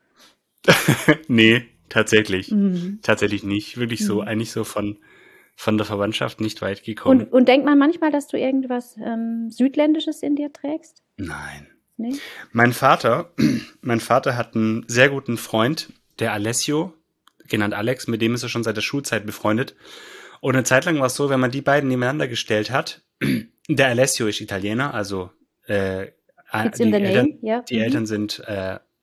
Nee, tatsächlich. Mhm. Tatsächlich nicht. Wirklich so, Mhm. eigentlich so von, von der Verwandtschaft nicht weit gekommen. Und, und denkt man manchmal, dass du irgendwas ähm, Südländisches in dir trägst? Nein. Nee? Mein Vater, mein Vater hat einen sehr guten Freund, der Alessio, genannt Alex, mit dem ist er schon seit der Schulzeit befreundet. Und eine Zeit lang war es so, wenn man die beiden nebeneinander gestellt hat, der Alessio ist Italiener, also äh, It's die, in the Eltern, name, ja. die Mhm. Eltern sind äh,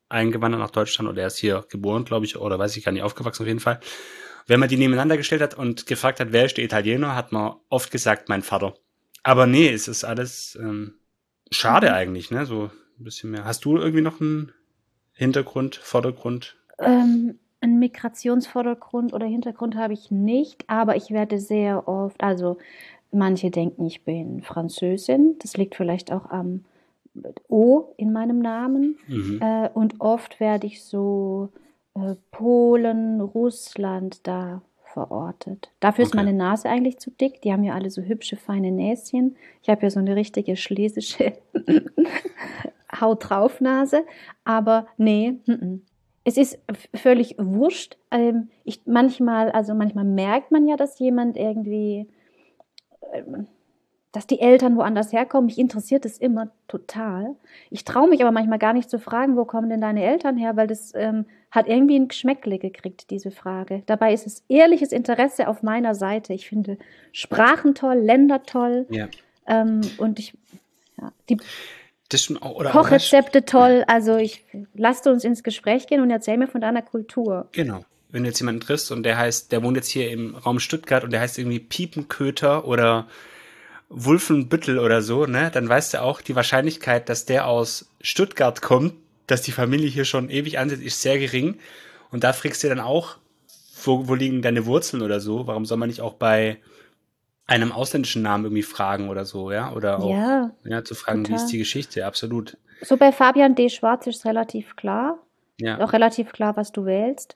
eingewandert nach Deutschland oder er ist hier geboren, glaube ich, oder weiß ich gar nicht, aufgewachsen auf jeden Fall. Wenn man die nebeneinander gestellt hat und gefragt hat, wer ist der Italiener, hat man oft gesagt, mein Vater. Aber nee, es ist alles ähm, schade Mhm. eigentlich, ne? So ein bisschen mehr. Hast du irgendwie noch einen Hintergrund, Vordergrund? Ähm, einen Migrationsvordergrund oder Hintergrund habe ich nicht, aber ich werde sehr oft, also manche denken, ich bin Französin. Das liegt vielleicht auch am O in meinem Namen. Mhm. Äh, und oft werde ich so äh, Polen, Russland da verortet. Dafür ist Okay. meine Nase eigentlich zu dick. Die haben ja alle so hübsche, feine Näschen. Ich habe ja so eine richtige schlesische Haut drauf Nase. Aber nee, mm-mm. Es ist v- völlig wurscht. Ähm, ich, manchmal, also manchmal merkt man ja, dass jemand irgendwie, ähm, dass die Eltern woanders herkommen. Mich interessiert das immer total. Ich traue mich aber manchmal gar nicht zu fragen, wo kommen denn deine Eltern her, weil das ähm, hat irgendwie ein Geschmäckle gekriegt, diese Frage. Dabei ist es ehrliches Interesse auf meiner Seite. Ich finde Sprachen toll, Länder toll Ja. ähm, und ich, ja, die Das stimmt auch, oder auch, weißt Kochrezepte toll. Also ich lasst uns ins Gespräch gehen und erzähl mir von deiner Kultur. genau. Wenn du jetzt jemanden triffst und der heißt, der wohnt jetzt hier im Raum Stuttgart und der heißt irgendwie Piepenköter oder Wulfenbüttel oder so, ne, dann weißt du auch, die Wahrscheinlichkeit, dass der aus Stuttgart kommt, dass die Familie hier schon ewig ansitzt, ist sehr gering. Und da fragst du dann auch, wo, wo liegen deine Wurzeln oder so? Warum soll man nicht auch bei einem ausländischen Namen irgendwie fragen oder so, ja? Oder auch, Ja, ja, zu fragen, wie ist total. die Geschichte? Absolut. So bei Fabian D. Schwarz ist relativ klar. Ja, Auch relativ klar, was du wählst.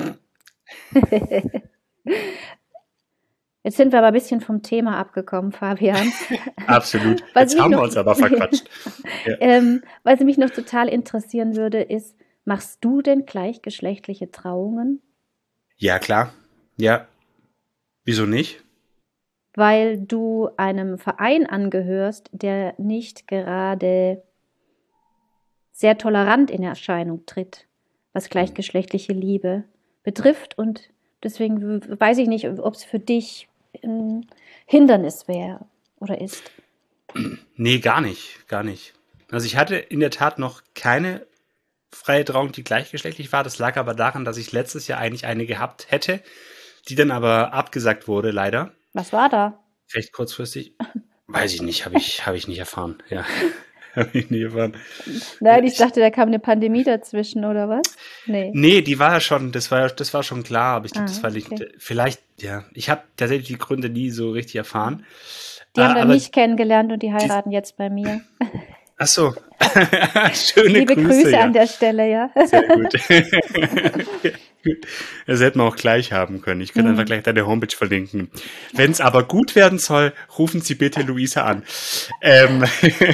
Jetzt sind wir aber ein bisschen vom Thema abgekommen, Fabian. absolut. Was Jetzt mich haben wir noch, uns aber verquatscht. Ja, ähm, was mich noch total interessieren würde, ist, machst du denn gleichgeschlechtliche Trauungen? ja klar. Ja, wieso nicht? Weil du einem Verein angehörst, der nicht gerade sehr tolerant in Erscheinung tritt, was gleichgeschlechtliche Liebe betrifft. Und deswegen w- weiß ich nicht, ob es für dich ein Hindernis wäre oder ist. Nee, gar nicht, gar nicht. Also ich hatte in der Tat noch keine freie Trauung, die gleichgeschlechtlich war. Das lag aber daran, dass ich letztes Jahr eigentlich eine gehabt hätte, die dann aber abgesagt wurde, leider. Was war da? Recht kurzfristig. Weiß ich nicht, habe ich, habe ich nicht erfahren. Ja, habe ich nicht erfahren. Nein, ich Ich, dachte, da kam eine Pandemie dazwischen, oder was? Nee. nee, die war ja schon, das war, das war schon klar, aber ich glaube, Ah, das war nicht, okay. vielleicht, ja, ich habe tatsächlich die Gründe nie so richtig erfahren. Äh, Die haben dann aber mich kennengelernt und die die, heiraten jetzt bei mir. ach so, schöne Liebe Grüße, Grüße an ja. der Stelle, ja. Sehr gut. Ja, gut. Das hätten wir auch gleich haben können. Ich könnte einfach Hm. gleich deine Homepage verlinken. Wenn es aber gut werden soll, rufen Sie bitte Luisa an. Ähm,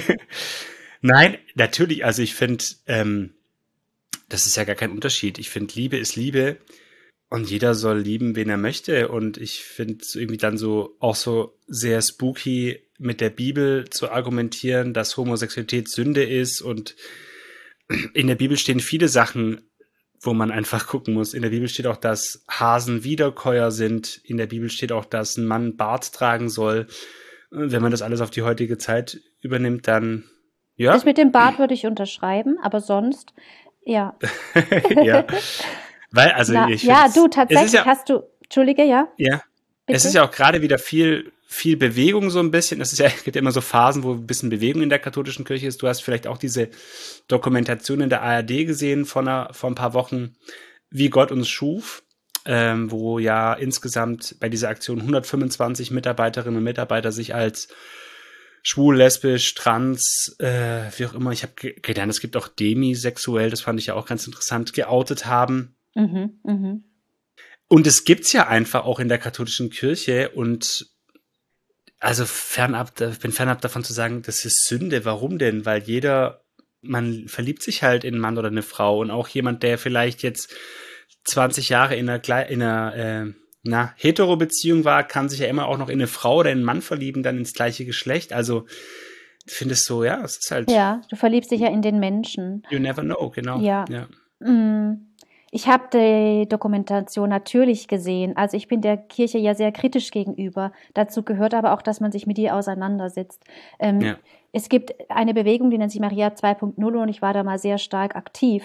Nein, natürlich, also ich finde, ähm, das ist ja gar kein Unterschied. Ich finde, Liebe ist Liebe und jeder soll lieben, wen er möchte. Und ich finde es irgendwie dann so auch so sehr spooky, mit der Bibel zu argumentieren, dass Homosexualität Sünde ist. Und in der Bibel stehen viele Sachen, wo man einfach gucken muss. In der Bibel steht auch, dass Hasen Wiederkäuer sind. In der Bibel steht auch, dass ein Mann Bart tragen soll. Und wenn man das alles auf die heutige Zeit übernimmt, dann Das ja, mit dem Bart würde ich unterschreiben, aber sonst, ja. ja. Weil, also Na, ich finde ja, du, es, es ist tatsächlich ja, hast du, Entschuldige, ja, ja, es ist bitte? ja auch gerade wieder viel, viel Bewegung so ein bisschen. Es ist ja, es gibt ja immer so Phasen, wo ein bisschen Bewegung in der katholischen Kirche ist. Du hast vielleicht auch diese Dokumentation in der A R D gesehen vor, einer, vor ein paar Wochen, wie Gott uns schuf, ähm, wo ja insgesamt bei dieser Aktion hundertfünfundzwanzig Mitarbeiterinnen und Mitarbeiter sich als schwul, lesbisch, trans, äh, wie auch immer, ich habe gelernt, es gibt auch demisexuell, das fand ich ja auch ganz interessant, geoutet haben. Mhm, mhm. Und es gibt's ja einfach auch in der katholischen Kirche und also fernab, ich bin fernab davon zu sagen, das ist Sünde. Warum denn? Weil jeder, man verliebt sich halt in einen Mann oder eine Frau und auch jemand, der vielleicht jetzt zwanzig Jahre in einer, in einer äh, na, Hetero-Beziehung war, kann sich ja immer auch noch in eine Frau oder in einen Mann verlieben, dann ins gleiche Geschlecht. Also ich finde es so, ja, es ist halt, Ja, du verliebst dich ja in den Menschen. you never know, genau, Ja. ja. Mm. Ich habe die Dokumentation natürlich gesehen. Also ich bin der Kirche ja sehr kritisch gegenüber. Dazu gehört aber auch, dass man sich mit ihr auseinandersetzt. Ähm, Ja. Es gibt eine Bewegung, die nennt sich Maria zwei Punkt null und ich war da mal sehr stark aktiv,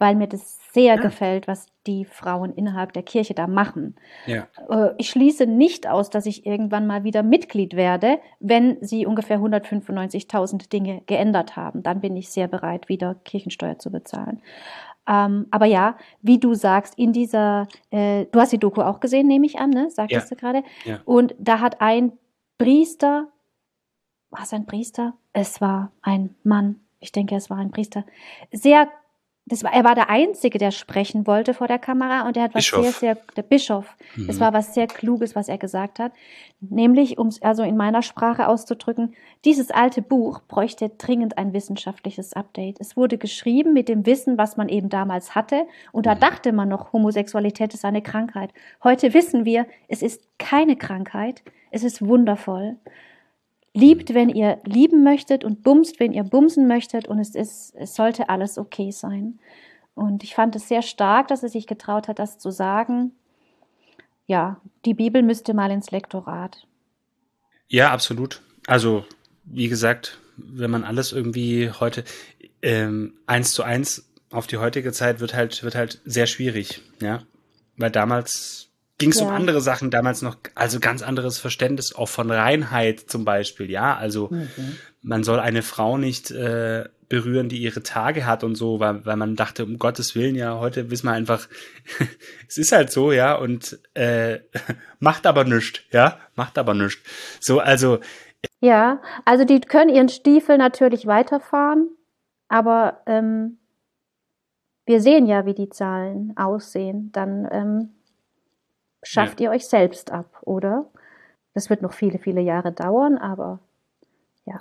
weil mir das sehr Ja. gefällt, was die Frauen innerhalb der Kirche da machen. Ja. Äh, Ich schließe nicht aus, dass ich irgendwann mal wieder Mitglied werde, wenn sie ungefähr hundertfünfundneunzigtausend Dinge geändert haben. Dann bin ich sehr bereit, wieder Kirchensteuer zu bezahlen. Ähm, aber ja, wie du sagst, in dieser, äh, du hast die Doku auch gesehen, nehme ich an, ne? Sagtest Ja. du gerade? Ja. Und da hat ein Priester, war es ein Priester? Es war ein Mann. Ich denke, es war ein Priester. Sehr, das war, er war der Einzige, der sprechen wollte vor der Kamera und er hat was Bischof. sehr, sehr, der Bischof. Mhm. Es war was sehr Kluges, was er gesagt hat. Nämlich, um es also in meiner Sprache auszudrücken, dieses alte Buch bräuchte dringend ein wissenschaftliches Update. Es wurde geschrieben mit dem Wissen, was man eben damals hatte. Und da Mhm. dachte man noch, Homosexualität ist eine Krankheit. Heute wissen wir, es ist keine Krankheit. Es ist wundervoll. Liebt, wenn ihr lieben möchtet und bumst, wenn ihr bumsen möchtet und es ist, es sollte alles okay sein. Und ich fand es sehr stark, dass er sich getraut hat, das zu sagen. Ja, die Bibel müsste mal ins Lektorat. Ja, absolut. Also, wie gesagt, wenn man alles irgendwie heute ähm, eins zu eins auf die heutige Zeit wird halt, wird halt sehr schwierig, ja. Weil damals ging es um Ja. andere Sachen, damals noch, also ganz anderes Verständnis auch von Reinheit zum Beispiel, ja. Also Mhm. man soll eine Frau nicht äh, berühren, die ihre Tage hat und so, weil, weil man dachte, um Gottes Willen, ja, heute wissen wir einfach, es ist halt so, ja, und äh, macht aber nichts, ja, macht aber nichts. So, also, Ja, also die können ihren Stiefel natürlich weiterfahren, aber ähm, wir sehen ja, wie die Zahlen aussehen. Dann ähm, schafft ihr euch selbst ab, oder? Das wird noch viele, viele Jahre dauern, aber ja.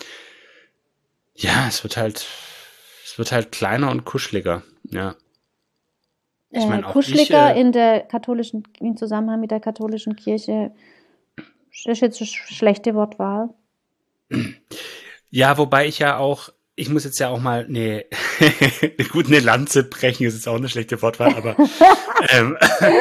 ja, es wird halt, es wird halt kleiner und kuscheliger, ja. Ich Äh, meine, auch ich, kuscheliger äh, in der katholischen, im Zusammenhang mit der katholischen Kirche, das ist jetzt eine sch- schlechte Wortwahl. ja, wobei ich ja auch, ich muss jetzt ja auch mal, nee, gut, eine Lanze brechen ist jetzt auch eine schlechte Wortwahl, aber ähm,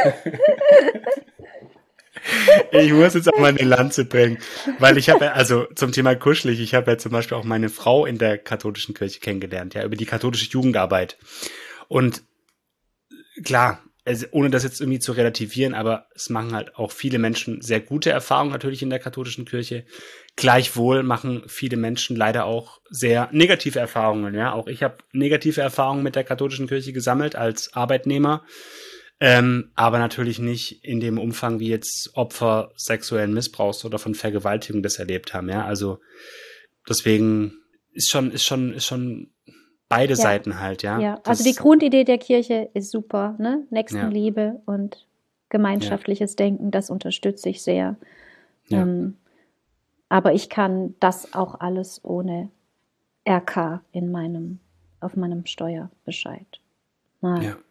ich muss jetzt auch mal eine Lanze brechen, weil ich habe ja, also zum Thema kuschelig, ich habe ja zum Beispiel auch meine Frau in der katholischen Kirche kennengelernt, ja, über die katholische Jugendarbeit. Und klar, also ohne das jetzt irgendwie zu relativieren, aber es machen halt auch viele Menschen sehr gute Erfahrungen natürlich in der katholischen Kirche. Gleichwohl machen viele Menschen leider auch sehr negative Erfahrungen, ja. Auch ich habe negative Erfahrungen mit der katholischen Kirche gesammelt als Arbeitnehmer. Ähm, aber natürlich nicht in dem Umfang, wie jetzt Opfer sexuellen Missbrauchs oder von Vergewaltigung das erlebt haben, ja. Also deswegen ist schon, ist schon, ist schon beide Ja, Seiten halt, ja. ja. Also die Das, Grundidee der Kirche ist super, ne? ja, Nächstenliebe und ja, gemeinschaftliches Denken, das unterstütze ich sehr. ja, Ähm, aber ich kann das auch alles ohne R K in meinem, auf meinem Steuerbescheid. Mal. ja,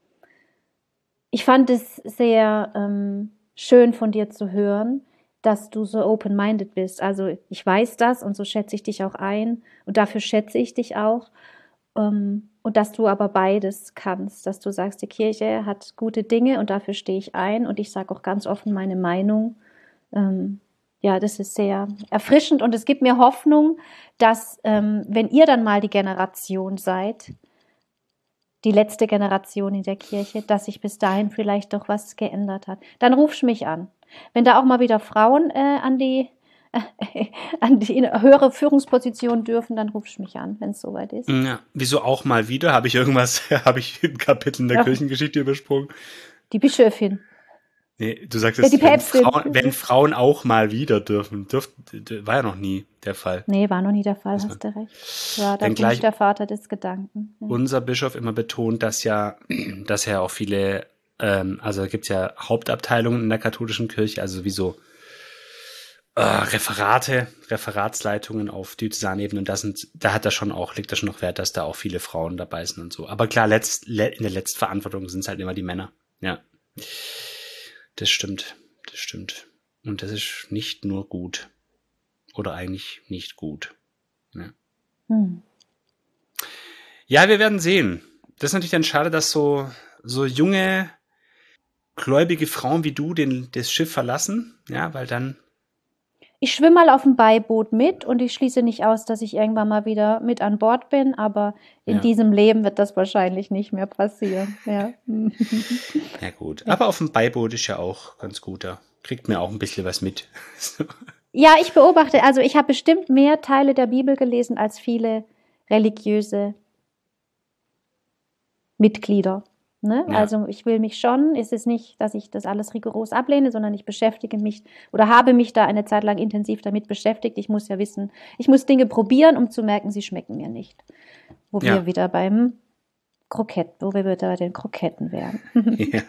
Ich fand es sehr ähm, schön von dir zu hören, dass du so open-minded bist. Also ich weiß das und so schätze ich dich auch ein und dafür schätze ich dich auch. Ähm, und dass du aber beides kannst, dass du sagst, die Kirche hat gute Dinge und dafür stehe ich ein und ich sage auch ganz offen meine Meinung. Ähm, ja, das ist sehr erfrischend und es gibt mir Hoffnung, dass ähm, wenn ihr dann mal die Generation seid, die letzte Generation in der Kirche, dass sich bis dahin vielleicht doch was geändert hat. Dann rufst mich an. Wenn da auch mal wieder Frauen äh, an die äh, an die in höhere Führungspositionen dürfen, dann rufst mich an, wenn es soweit ist. ja. Wieso auch mal wieder? Habe ich irgendwas, habe ich ein Kapitel in der Ja, Kirchengeschichte übersprungen? die Bischöfin. Nee, du sagst Ja, die jetzt, wenn Päpstin. Frauen, wenn Frauen auch mal wieder dürfen, dürft, war ja noch nie der Fall. Nee, war noch nie der Fall, Muss man- hast du recht. Ja, da Wenn bin ich gleich der Vater des Gedanken. Ja. unser Bischof immer betont, dass ja, dass ja auch viele, ähm, also gibt es ja Hauptabteilungen in der katholischen Kirche, also wie so äh, Referate, Referatsleitungen auf Diözesanebene und das sind, da hat er schon auch, legt er schon noch Wert, dass da auch viele Frauen dabei sind und so. Aber klar, letzt, le, in der Letztverantwortung sind es halt immer die Männer. Ja, das stimmt, das stimmt. Und das ist nicht nur gut. Oder eigentlich nicht gut. Ja. Hm. Ja, wir werden sehen. Das ist natürlich dann schade, dass so, so junge, gläubige Frauen wie du den, das Schiff verlassen. Ja, weil dann, Ich schwimme mal auf dem Beiboot mit und ich schließe nicht aus, dass ich irgendwann mal wieder mit an Bord bin, aber in Ja. diesem Leben wird das wahrscheinlich nicht mehr passieren. Ja, Ja gut, aber auf dem Beiboot ist ja auch ganz gut, da kriegt mir auch ein bisschen was mit. ja, ich beobachte, also ich habe bestimmt mehr Teile der Bibel gelesen als viele religiöse Mitglieder. Ne? Ja. Also ich will mich schon, es ist nicht, dass ich das alles rigoros ablehne, sondern ich beschäftige mich oder habe mich da eine Zeit lang intensiv damit beschäftigt. Ich muss ja wissen, ich muss Dinge probieren, um zu merken, sie schmecken mir nicht. Wo Ja. wir wieder beim Krokett, wo wir wieder bei den Kroketten wären. Ja.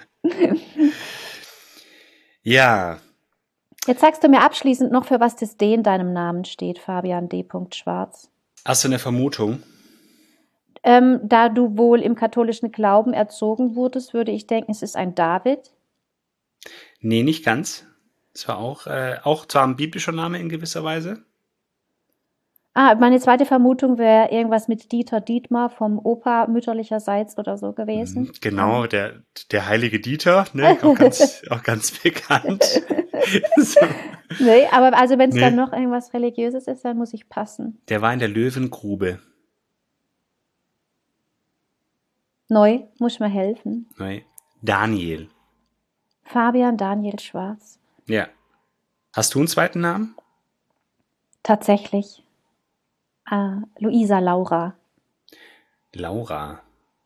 Ja, Jetzt sagst du mir abschließend noch, für was das D in deinem Namen steht, Fabian D. Schwarz. hast du eine Vermutung? Ähm, da du wohl im katholischen Glauben erzogen wurdest, würde ich denken, es ist ein David. Nee, nicht ganz. Es war auch, äh, auch zwar ein biblischer Name in gewisser Weise. Ah, meine zweite Vermutung wäre irgendwas mit Dieter Dietmar vom Opa mütterlicherseits oder so gewesen. Genau, der, der heilige Dieter, ne? auch, ganz, auch ganz bekannt. So. Nee, aber also wenn es Nee. dann noch irgendwas Religiöses ist, dann muss ich passen. Der war in der Löwengrube. Neu, muss mir helfen. Nee. Daniel. Fabian Daniel Schwarz. Ja. Hast du einen zweiten Namen? Tatsächlich. Ah, Luisa Laura. Laura.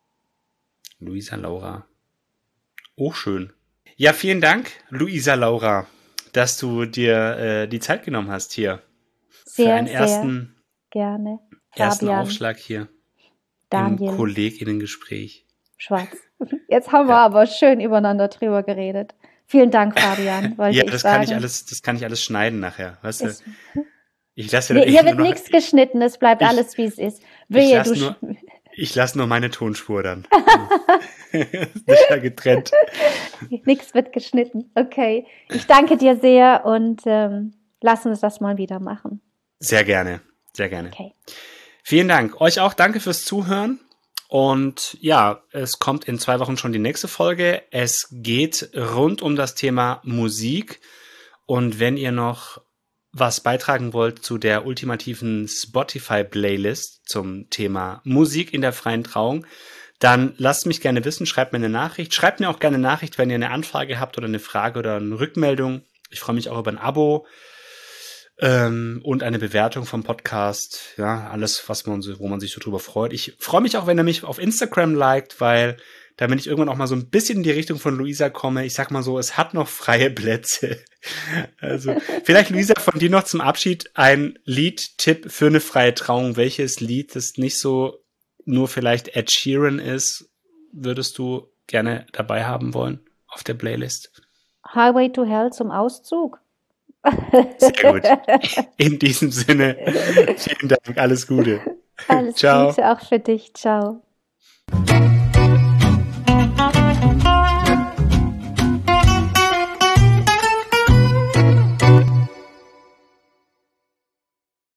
Luisa Laura. Auch schön. Ja, vielen Dank, Luisa Laura, dass du dir äh, die Zeit genommen hast hier. Sehr, für einen sehr ersten, gerne. ersten Fabian Aufschlag hier Daniel im KollegInnen-Gespräch. Schwarz. Jetzt haben wir Ja. aber schön übereinander drüber geredet. Vielen Dank, Fabian, wollte Ja, ich das sagen. kann ich alles, das kann ich alles schneiden nachher. Weißt du? Es, Ich lasse nee, ja hier nur wird noch, nichts geschnitten, es bleibt ich- alles, wie es ist. ich Wehe, lasse du nur, sch- ich lasse nur meine Tonspur dann. Das ist ja getrennt. nichts wird geschnitten. Okay. Ich danke dir sehr und ähm, lass uns das mal wieder machen. Sehr gerne, sehr gerne. Okay. Vielen Dank. Euch auch danke fürs Zuhören. Und ja, es kommt in zwei Wochen schon die nächste Folge. Es geht rund um das Thema Musik. Und wenn ihr noch was beitragen wollt zu der ultimativen Spotify-Playlist zum Thema Musik in der freien Trauung, dann lasst mich gerne wissen, schreibt mir eine Nachricht. Schreibt mir auch gerne eine Nachricht, wenn ihr eine Anfrage habt oder eine Frage oder eine Rückmeldung. Ich freue mich auch über ein Abo. Ähm, und eine Bewertung vom Podcast, ja, alles, was man so, wo man sich so drüber freut. Ich freue mich auch, wenn ihr mich auf Instagram liked, weil damit ich irgendwann auch mal so ein bisschen in die Richtung von Luisa komme. Ich sag mal so, es hat noch freie Plätze. Also, vielleicht, Luisa, von dir noch zum Abschied ein Liedtipp für eine freie Trauung. Welches Lied, das nicht so nur vielleicht Ed Sheeran ist, würdest du gerne dabei haben wollen auf der Playlist? Highway to Hell zum Auszug. Sehr gut. In diesem Sinne, vielen Dank, alles Gute. Alles Ciao. Gute auch für dich. Ciao.